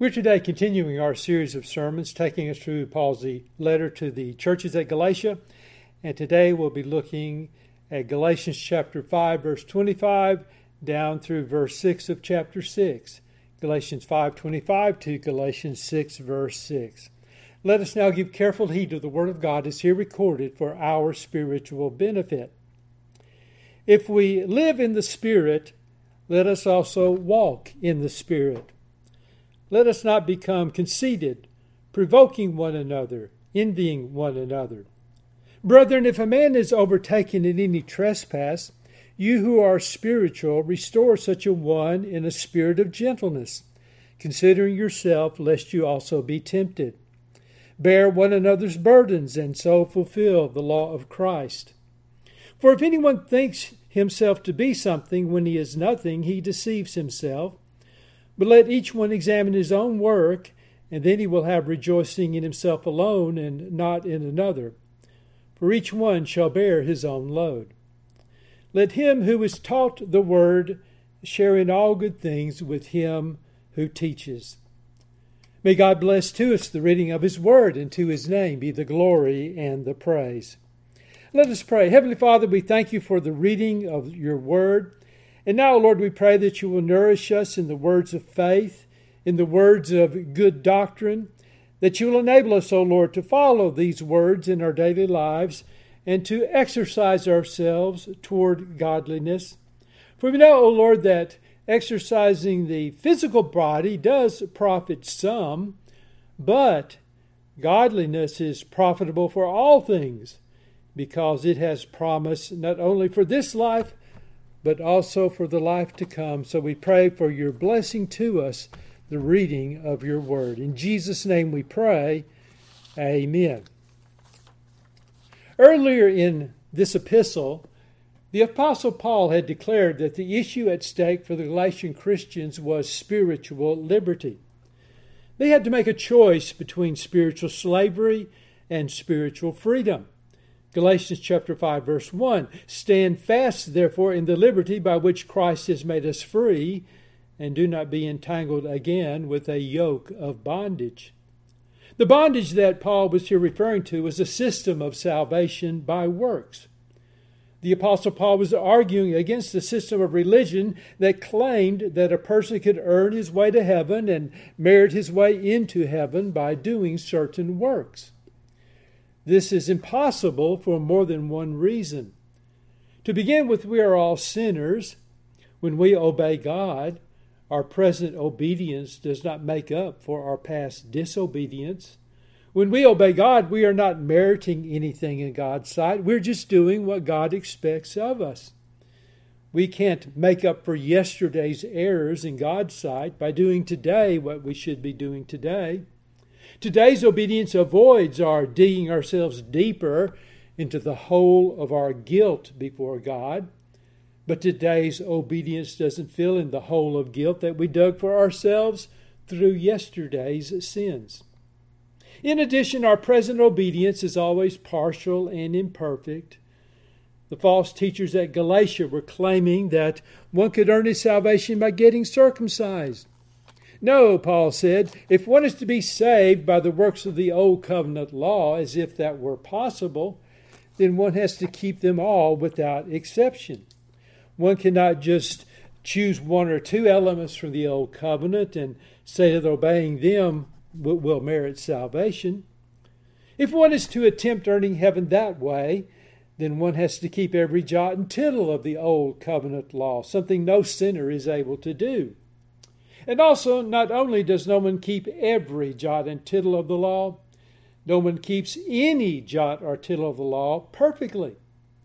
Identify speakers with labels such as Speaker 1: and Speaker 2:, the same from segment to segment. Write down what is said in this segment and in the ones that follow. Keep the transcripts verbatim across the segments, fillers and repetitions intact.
Speaker 1: We're today continuing our series of sermons, taking us through Paul's letter to the churches at Galatia. And today we'll be looking at Galatians chapter five, verse twenty-five, down through verse six of chapter six. Galatians five twenty-five to Galatians six, verse six. Let us now give careful heed to the word of God as here recorded for our spiritual benefit. If we live in the Spirit, let us also walk in the Spirit. Let us not become conceited, provoking one another, envying one another. Brethren, if a man is overtaken in any trespass, you who are spiritual, restore such a one in a spirit of gentleness, considering yourself, lest you also be tempted. Bear one another's burdens, and so fulfill the law of Christ. For if anyone thinks himself to be something when he is nothing, he deceives himself. But let each one examine his own work, and then he will have rejoicing in himself alone and not in another. For each one shall bear his own load. Let him who is taught the word share in all good things with him who teaches. May God bless to us the reading of his word, and to his name be the glory and the praise. Let us pray. Heavenly Father, we thank you for the reading of your word. And now, Lord, we pray that you will nourish us in the words of faith, in the words of good doctrine, that you will enable us, O Lord, to follow these words in our daily lives and to exercise ourselves toward godliness. For we know, O Lord, that exercising the physical body does profit some, but godliness is profitable for all things, because it has promise not only for this life, but also for the life to come. So we pray for your blessing to us, the reading of your word. In Jesus' name we pray, amen. Earlier in this epistle, the Apostle Paul had declared that the issue at stake for the Galatian Christians was spiritual liberty. They had to make a choice between spiritual slavery and spiritual freedom. Galatians chapter five, verse one, Stand fast, therefore, in the liberty by which Christ has made us free, and do not be entangled again with a yoke of bondage. The bondage that Paul was here referring to was a system of salvation by works. The Apostle Paul was arguing against the system of religion that claimed that a person could earn his way to heaven and merit his way into heaven by doing certain works. This is impossible for more than one reason. To begin with, we are all sinners. When we obey God, our present obedience does not make up for our past disobedience. When we obey God, we are not meriting anything in God's sight. We're just doing what God expects of us. We can't make up for yesterday's errors in God's sight by doing today what we should be doing today. Today's obedience avoids our digging ourselves deeper into the hole of our guilt before God. But today's obedience doesn't fill in the hole of guilt that we dug for ourselves through yesterday's sins. In addition, our present obedience is always partial and imperfect. The false teachers at Galatia were claiming that one could earn his salvation by getting circumcised. No, Paul said, if one is to be saved by the works of the old covenant law, as if that were possible, then one has to keep them all without exception. One cannot just choose one or two elements from the old covenant and say that obeying them will, will merit salvation. If one is to attempt earning heaven that way, then one has to keep every jot and tittle of the old covenant law, something no sinner is able to do. And also, not only does no one keep every jot and tittle of the law, no one keeps any jot or tittle of the law perfectly.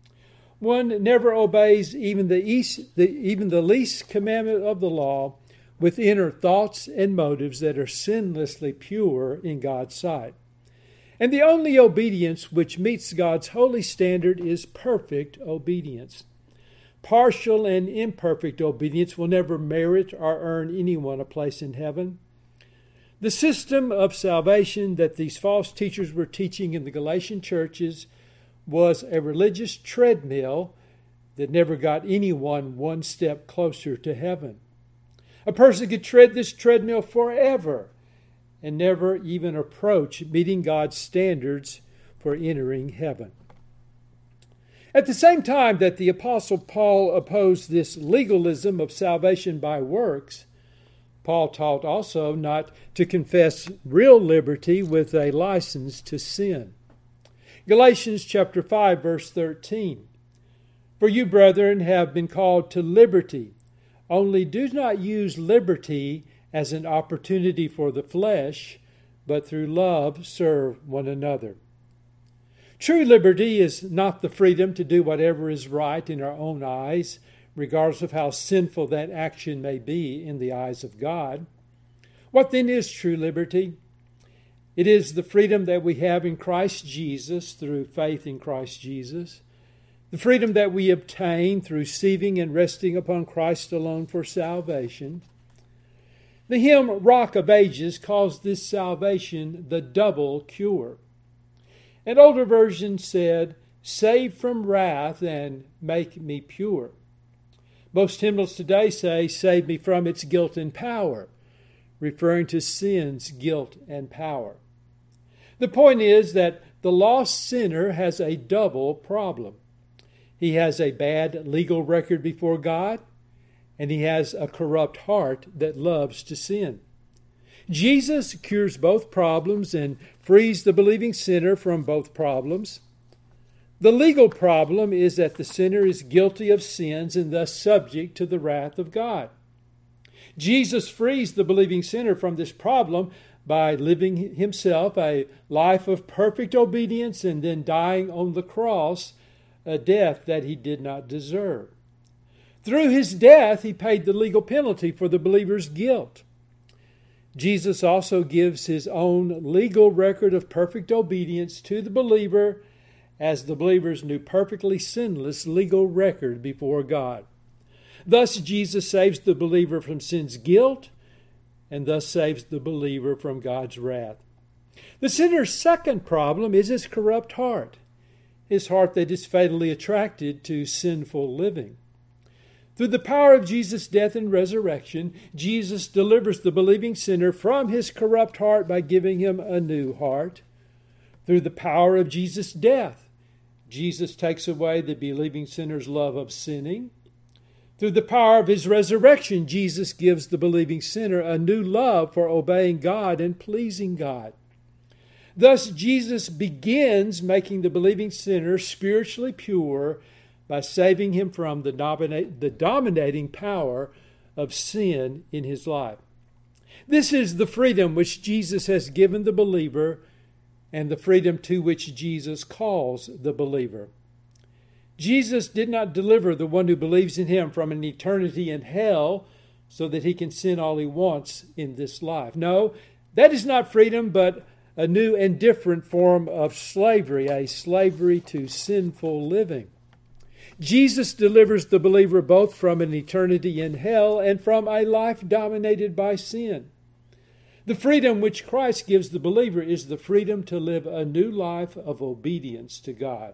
Speaker 1: One never obeys even the, east, the, even the least commandment of the law with inner thoughts and motives that are sinlessly pure in God's sight. And the only obedience which meets God's holy standard is perfect obedience. Partial and imperfect obedience will never merit or earn anyone a place in heaven. The system of salvation that these false teachers were teaching in the Galatian churches was a religious treadmill that never got anyone one step closer to heaven. A person could tread this treadmill forever and never even approach meeting God's standards for entering heaven. At the same time that the Apostle Paul opposed this legalism of salvation by works, Paul taught also not to confess real liberty with a license to sin. Galatians chapter five, verse thirteen. For you, brethren, have been called to liberty. Only do not use liberty as an opportunity for the flesh, but through love serve one another. True liberty is not the freedom to do whatever is right in our own eyes, regardless of how sinful that action may be in the eyes of God. What then is true liberty? It is the freedom that we have in Christ Jesus through faith in Christ Jesus, the freedom that we obtain through receiving and resting upon Christ alone for salvation. The hymn Rock of Ages calls this salvation the double cure. An older version said, "Save from wrath and make me pure." Most hymnals today say, "Save me from its guilt and power," referring to sin's guilt and power. The point is that the lost sinner has a double problem. He has a bad legal record before God, and he has a corrupt heart that loves to sin. Jesus cures both problems and frees the believing sinner from both problems. The legal problem is that the sinner is guilty of sins and thus subject to the wrath of God. Jesus frees the believing sinner from this problem by living himself a life of perfect obedience and then dying on the cross, a death that he did not deserve. Through his death, he paid the legal penalty for the believer's guilt. Jesus also gives his own legal record of perfect obedience to the believer as the believer's new perfectly sinless legal record before God. Thus, Jesus saves the believer from sin's guilt and thus saves the believer from God's wrath. The sinner's second problem is his corrupt heart, his heart that is fatally attracted to sinful living. Through the power of Jesus' death and resurrection, Jesus delivers the believing sinner from his corrupt heart by giving him a new heart. Through the power of Jesus' death, Jesus takes away the believing sinner's love of sinning. Through the power of his resurrection, Jesus gives the believing sinner a new love for obeying God and pleasing God. Thus, Jesus begins making the believing sinner spiritually pure by saving him from the, dominate, the dominating power of sin in his life. This is the freedom which Jesus has given the believer and the freedom to which Jesus calls the believer. Jesus did not deliver the one who believes in him from an eternity in hell so that he can sin all he wants in this life. No, that is not freedom, but a new and different form of slavery, a slavery to sinful living. Jesus delivers the believer both from an eternity in hell and from a life dominated by sin. The freedom which Christ gives the believer is the freedom to live a new life of obedience to God.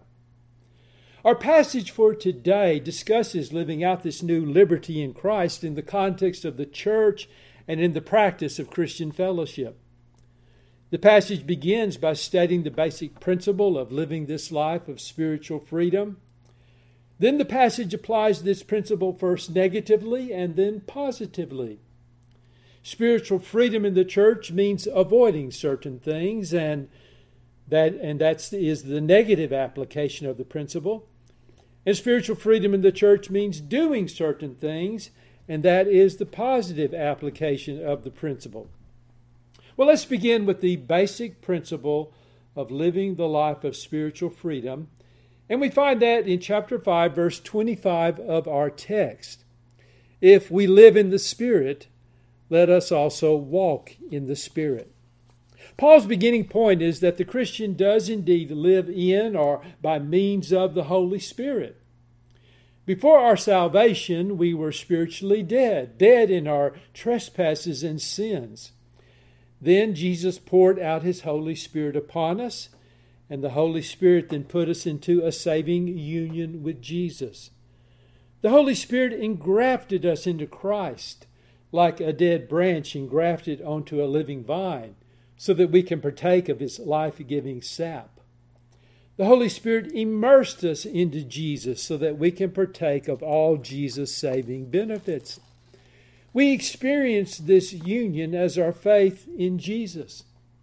Speaker 1: Our passage for today discusses living out this new liberty in Christ in the context of the church and in the practice of Christian fellowship. The passage begins by stating the basic principle of living this life of spiritual freedom. Then the passage applies this principle first negatively and then positively. Spiritual freedom in the church means avoiding certain things, and that and that is the negative application of the principle. And spiritual freedom in the church means doing certain things, and that is the positive application of the principle. Well, let's begin with the basic principle of living the life of spiritual freedom. And we find that in chapter five, verse twenty-five of our text. If we live in the Spirit, let us also walk in the Spirit. Paul's beginning point is that the Christian does indeed live in or by means of the Holy Spirit. Before our salvation, we were spiritually dead, dead in our trespasses and sins. Then Jesus poured out his Holy Spirit upon us, and the Holy Spirit then put us into a saving union with Jesus. The Holy Spirit engrafted us into Christ, like a dead branch engrafted onto a living vine, so that we can partake of His life-giving sap. The Holy Spirit immersed us into Jesus so that we can partake of all Jesus' saving benefits. We experience this union as our faith in Jesus.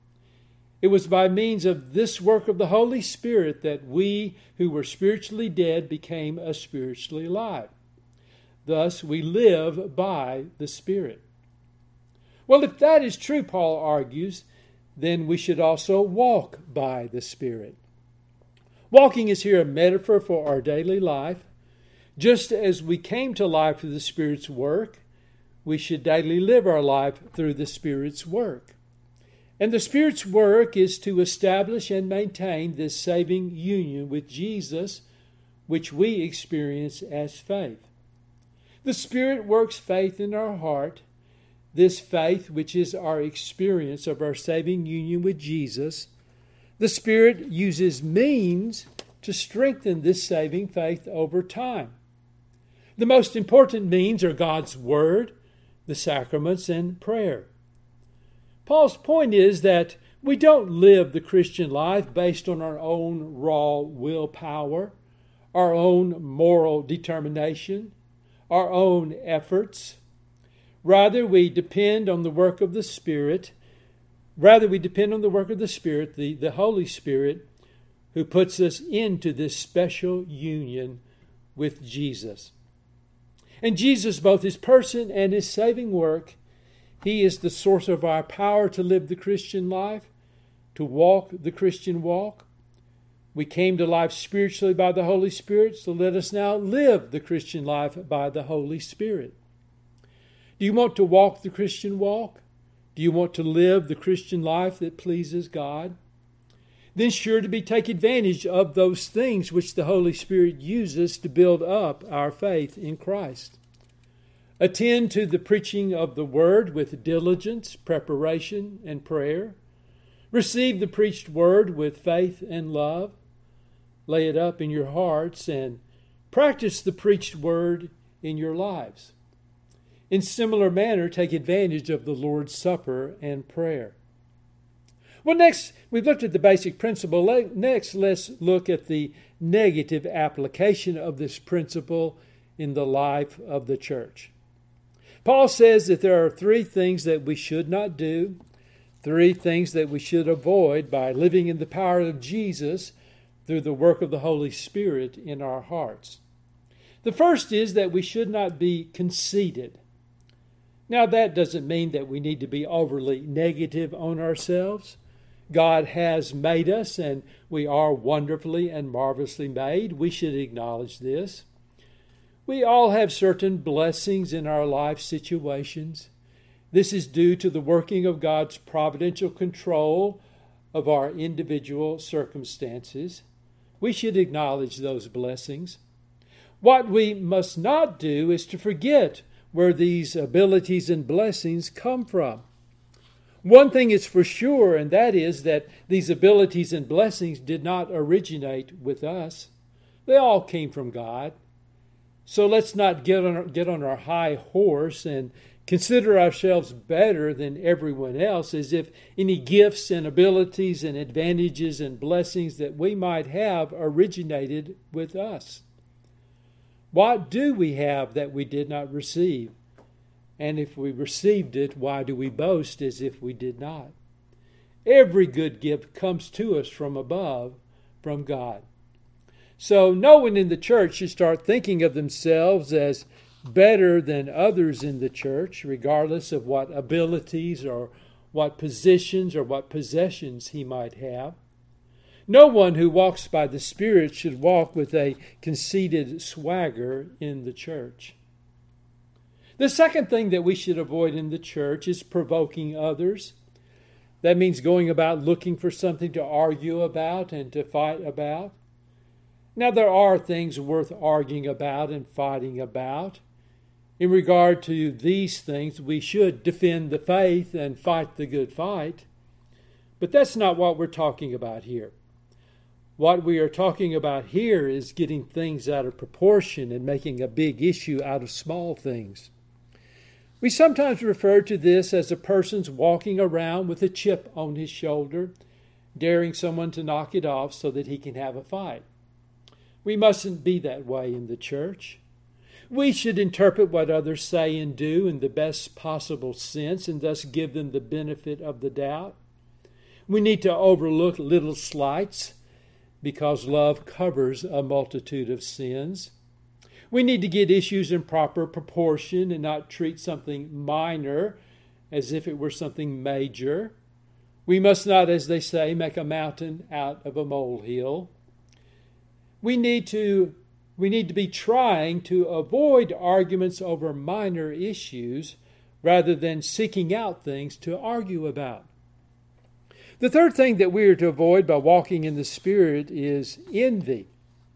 Speaker 1: It was by means of this work of the Holy Spirit that we who were spiritually dead became a spiritually alive. Thus, we live by the Spirit. Well, if that is true, Paul argues, then we should also walk by the Spirit. Walking is here a metaphor for our daily life. Just as we came to life through the Spirit's work, we should daily live our life through the Spirit's work. And the Spirit's work is to establish and maintain this saving union with Jesus, which we experience as faith. The Spirit works faith in our heart. This faith, which is our experience of our saving union with Jesus, the Spirit uses means to strengthen this saving faith over time. The most important means are God's Word, the sacraments, and prayer. Paul's point is that we don't live the Christian life based on our own raw willpower, our own moral determination, our own efforts. Rather, we depend on the work of the Spirit. Rather, we depend on the work of the Spirit, the, the Holy Spirit, who puts us into this special union with Jesus. And Jesus, both His person and His saving work, He is the source of our power to live the Christian life, to walk the Christian walk. We came to life spiritually by the Holy Spirit, so let us now live the Christian life by the Holy Spirit. Do you want to walk the Christian walk? Do you want to live the Christian life that pleases God? Then sure to be take advantage of those things which the Holy Spirit uses to build up our faith in Christ. Attend to the preaching of the Word with diligence, preparation, and prayer. Receive the preached Word with faith and love. Lay it up in your hearts and practice the preached Word in your lives. In similar manner, take advantage of the Lord's Supper and prayer. Well, next, we've looked at the basic principle. Next, let's look at the negative application of this principle in the life of the church. Paul says that there are three things that we should not do, three things that we should avoid by living in the power of Jesus through the work of the Holy Spirit in our hearts. The first is that we should not be conceited. Now, that doesn't mean that we need to be overly negative on ourselves. God has made us, and we are wonderfully and marvelously made. We should acknowledge this. We all have certain blessings in our life situations. This is due to the working of God's providential control of our individual circumstances. We should acknowledge those blessings. What we must not do is to forget where these abilities and blessings come from. One thing is for sure, and that is that these abilities and blessings did not originate with us. They all came from God. So let's not get on, get on our high horse and consider ourselves better than everyone else, as if any gifts and abilities and advantages and blessings that we might have originated with us. What do we have that we did not receive? And if we received it, why do we boast as if we did not? Every good gift comes to us from above, from God. So no one in the church should start thinking of themselves as better than others in the church, regardless of what abilities or what positions or what possessions he might have. No one who walks by the Spirit should walk with a conceited swagger in the church. The second thing that we should avoid in the church is provoking others. That means going about looking for something to argue about and to fight about. Now, there are things worth arguing about and fighting about. In regard to these things, we should defend the faith and fight the good fight. But that's not what we're talking about here. What we are talking about here is getting things out of proportion and making a big issue out of small things. We sometimes refer to this as a person's walking around with a chip on his shoulder, daring someone to knock it off so that he can have a fight. We mustn't be that way in the church. We should interpret what others say and do in the best possible sense and thus give them the benefit of the doubt. We need to overlook little slights because love covers a multitude of sins. We need to get issues in proper proportion and not treat something minor as if it were something major. We must not, as they say, make a mountain out of a molehill. We need to, we need to be trying to avoid arguments over minor issues rather than seeking out things to argue about. The third thing that we are to avoid by walking in the Spirit is envy.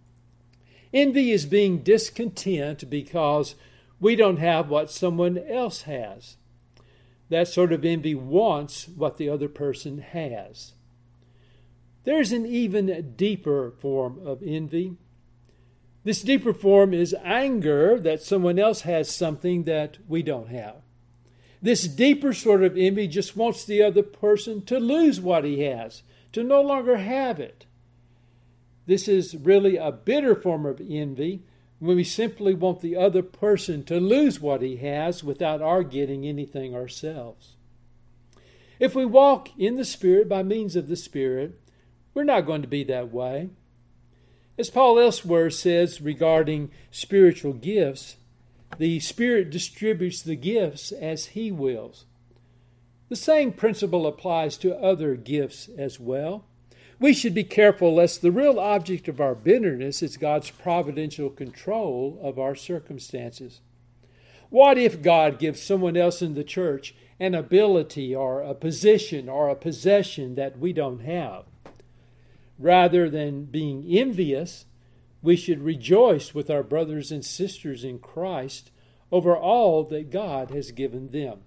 Speaker 1: Envy is being discontent because we don't have what someone else has. That sort of envy wants what the other person has. There's an even deeper form of envy. This deeper form is anger that someone else has something that we don't have. This deeper sort of envy just wants the other person to lose what he has, to no longer have it. This is really a bitter form of envy when we simply want the other person to lose what he has without our getting anything ourselves. If we walk in the Spirit by means of the Spirit, we're not going to be that way. As Paul elsewhere says regarding spiritual gifts, the Spirit distributes the gifts as He wills. The same principle applies to other gifts as well. We should be careful lest the real object of our bitterness is God's providential control of our circumstances. What if God gives someone else in the church an ability or a position or a possession that we don't have? Rather than being envious, we should rejoice with our brothers and sisters in Christ over all that God has given them.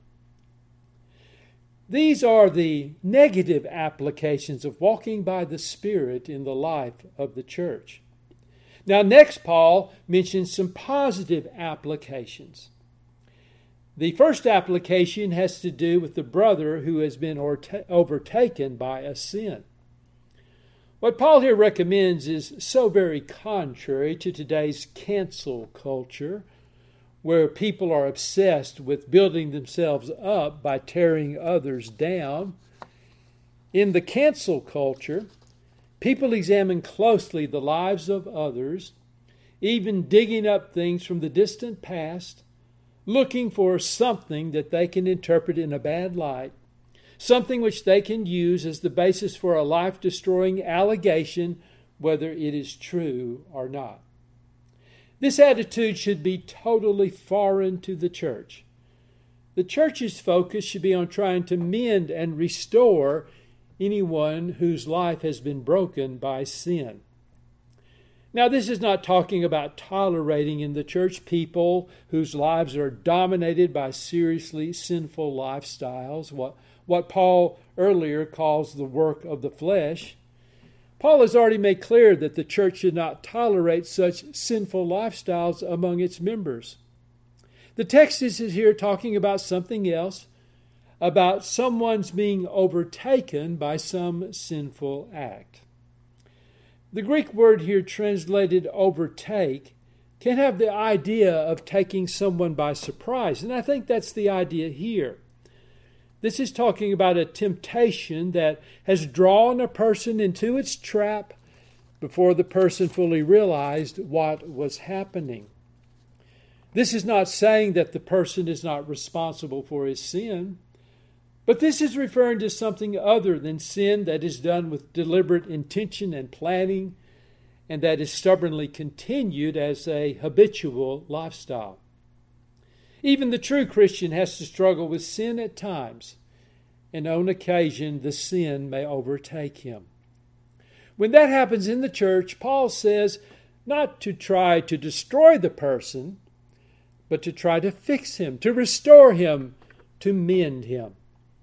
Speaker 1: These are the negative applications of walking by the Spirit in the life of the church. Now, next, Paul mentions some positive applications. The first application has to do with the brother who has been overtaken by a sin. What Paul here recommends is so very contrary to today's cancel culture, where people are obsessed with building themselves up by tearing others down. In the cancel culture, people examine closely the lives of others, even digging up things from the distant past, looking for something that they can interpret in a bad light, something which they can use as the basis for a life-destroying allegation, whether it is true or not. This attitude should be totally foreign to the church. The church's focus should be on trying to mend and restore anyone whose life has been broken by sin. Now, this is not talking about tolerating in the church people whose lives are dominated by seriously sinful lifestyles, what, what Paul earlier calls the work of the flesh. Paul has already made clear that the church should not tolerate such sinful lifestyles among its members. The text is here talking about something else, about someone's being overtaken by some sinful act. The Greek word here translated overtake can have the idea of taking someone by surprise, and I think that's the idea here. This is talking about a temptation that has drawn a person into its trap before the person fully realized what was happening. This is not saying that the person is not responsible for his sin, but this is referring to something other than sin that is done with deliberate intention and planning, and that is stubbornly continued as a habitual lifestyle. Even the true Christian has to struggle with sin at times, and on occasion the sin may overtake him. When that happens in the church, Paul says not to try to destroy the person, but to try to fix him, to restore him, to mend him.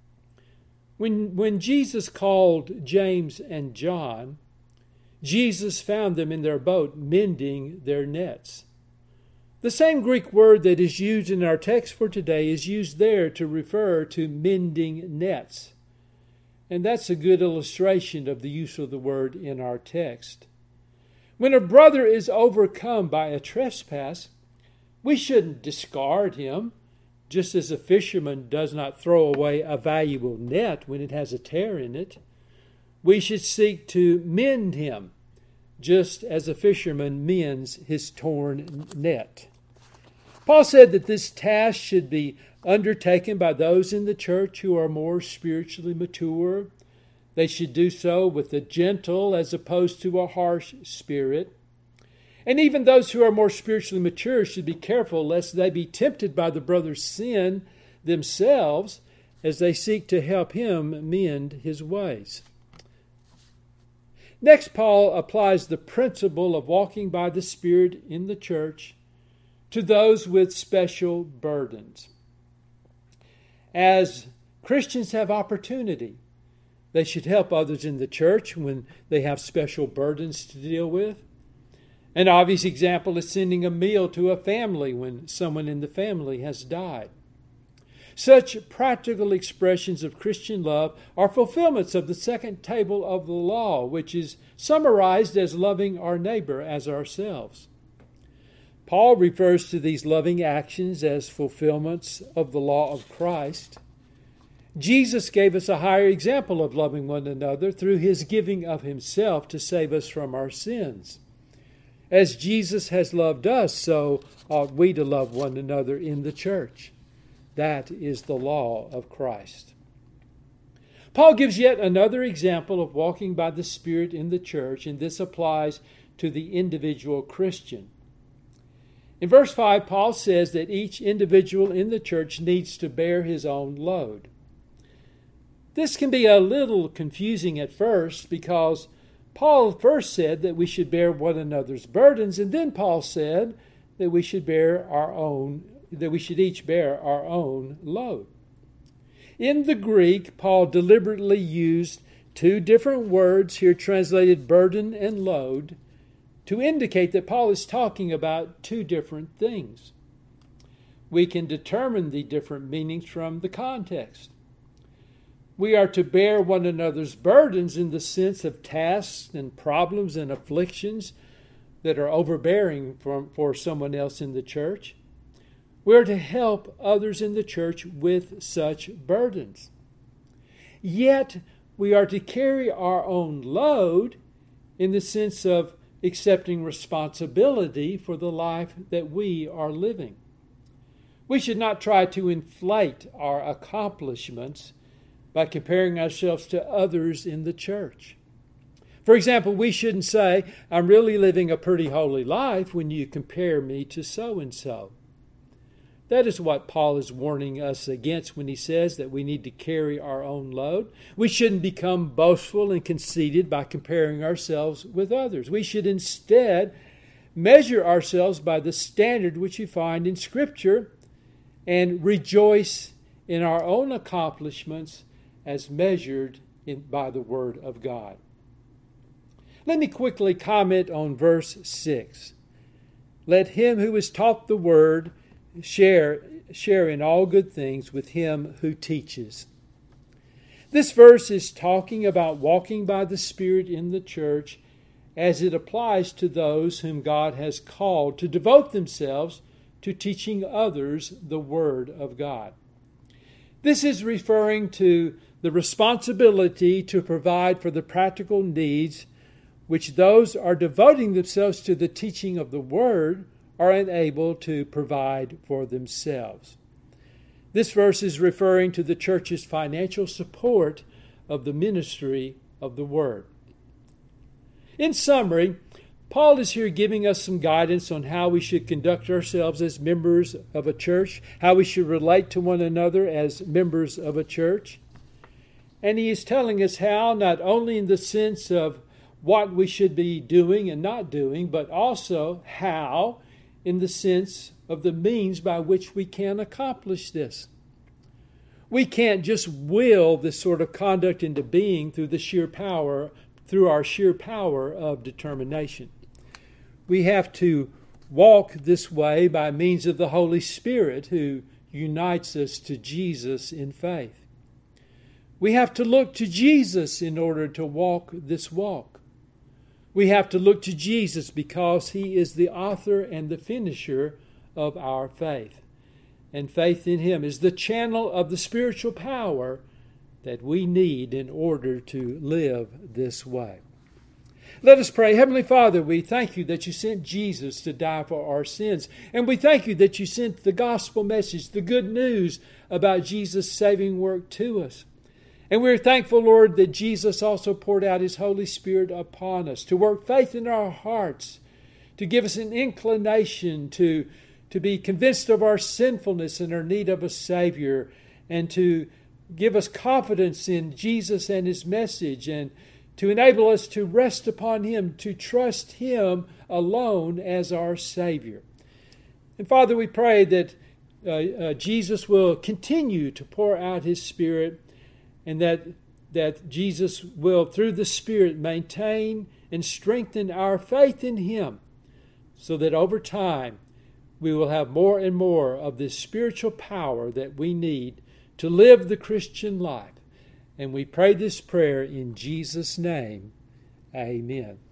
Speaker 1: When, when Jesus called James and John, Jesus found them in their boat mending their nets. The The same Greek word that is used in our text for today is used there to refer to mending nets. And that's a good illustration of the use of the word in our text. When a brother is overcome by a trespass, we shouldn't discard him, just as a fisherman does not throw away a valuable net when it has a tear in it. We should seek to mend him, just as a fisherman mends his torn net. Paul said that this task should be undertaken by those in the church who are more spiritually mature. They should do so with a gentle as opposed to a harsh spirit. And even those who are more spiritually mature should be careful lest they be tempted by the brother's sin themselves as they seek to help him mend his ways. Next, Paul applies the principle of walking by the Spirit in the church to those with special burdens. As Christians have opportunity, they should help others in the church when they have special burdens to deal with. An obvious example is sending a meal to a family when someone in the family has died. Such practical expressions of Christian love are fulfillments of the second table of the law, which is summarized as loving our neighbor as ourselves. Paul refers to these loving actions as fulfillments of the law of Christ. Jesus gave us a higher example of loving one another through his giving of himself to save us from our sins. As Jesus has loved us, so ought we to love one another in the church. That is the law of Christ. Paul gives yet another example of walking by the Spirit in the church, and this applies to the individual Christian. In verse five, Paul says that each individual in the church needs to bear his own load. This can be a little confusing at first because Paul first said that we should bear one another's burdens, and then Paul said that we should bear our own, that we should each bear our own load. In the Greek, Paul deliberately used two different words here translated burden and load to indicate that Paul is talking about two different things. We can determine the different meanings from the context. We are to bear one another's burdens in the sense of tasks and problems and afflictions that are overbearing for, for someone else in the church. We are to help others in the church with such burdens. Yet, we are to carry our own load in the sense of accepting responsibility for the life that we are living. We should not try to inflate our accomplishments by comparing ourselves to others in the church. For example, we shouldn't say, I'm really living a pretty holy life when you compare me to so-and-so. That is what Paul is warning us against when he says that we need to carry our own load. We shouldn't become boastful and conceited by comparing ourselves with others. We should instead measure ourselves by the standard which we find in Scripture and rejoice in our own accomplishments as measured in, by the Word of God. Let me quickly comment on verse six. Let him who is taught the Word Share, share in all good things with him who teaches. This verse is talking about walking by the Spirit in the church as it applies to those whom God has called to devote themselves to teaching others the Word of God. This is referring to the responsibility to provide for the practical needs which those are devoting themselves to the teaching of the Word are unable to provide for themselves. This verse is referring to the church's financial support of the ministry of the Word. In summary, Paul is here giving us some guidance on how we should conduct ourselves as members of a church, how we should relate to one another as members of a church. And he is telling us how, not only in the sense of what we should be doing and not doing, but also how in the sense of the means by which we can accomplish this. We can't just will this sort of conduct into being through the sheer power, through our sheer power of determination. We have to walk this way by means of the Holy Spirit who unites us to Jesus in faith. We have to look to Jesus in order to walk this walk. We have to look to Jesus because He is the author and the finisher of our faith. And faith in Him is the channel of the spiritual power that we need in order to live this way. Let us pray. Heavenly Father, we thank You that You sent Jesus to die for our sins. And we thank You that You sent the gospel message, the good news about Jesus' saving work to us. And we're thankful, Lord, that Jesus also poured out His Holy Spirit upon us to work faith in our hearts, to give us an inclination to, to be convinced of our sinfulness and our need of a Savior, and to give us confidence in Jesus and His message, and to enable us to rest upon Him, to trust Him alone as our Savior. And Father, we pray that uh, uh, Jesus will continue to pour out His Spirit, and that, that Jesus will, through the Spirit, maintain and strengthen our faith in Him, so that over time we will have more and more of this spiritual power that we need to live the Christian life. And we pray this prayer in Jesus' name. Amen.